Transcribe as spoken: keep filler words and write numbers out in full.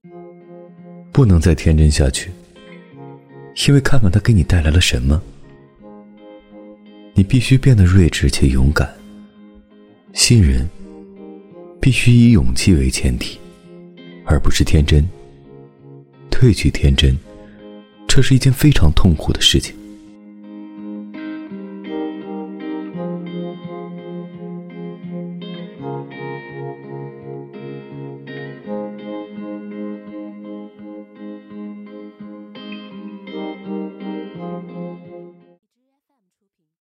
不能再天真下去，因为看看它给你带来了什么。你必须变得睿智且勇敢，信任必须以勇气为前提，而不是天真。褪去天真，这是一件非常痛苦的事情。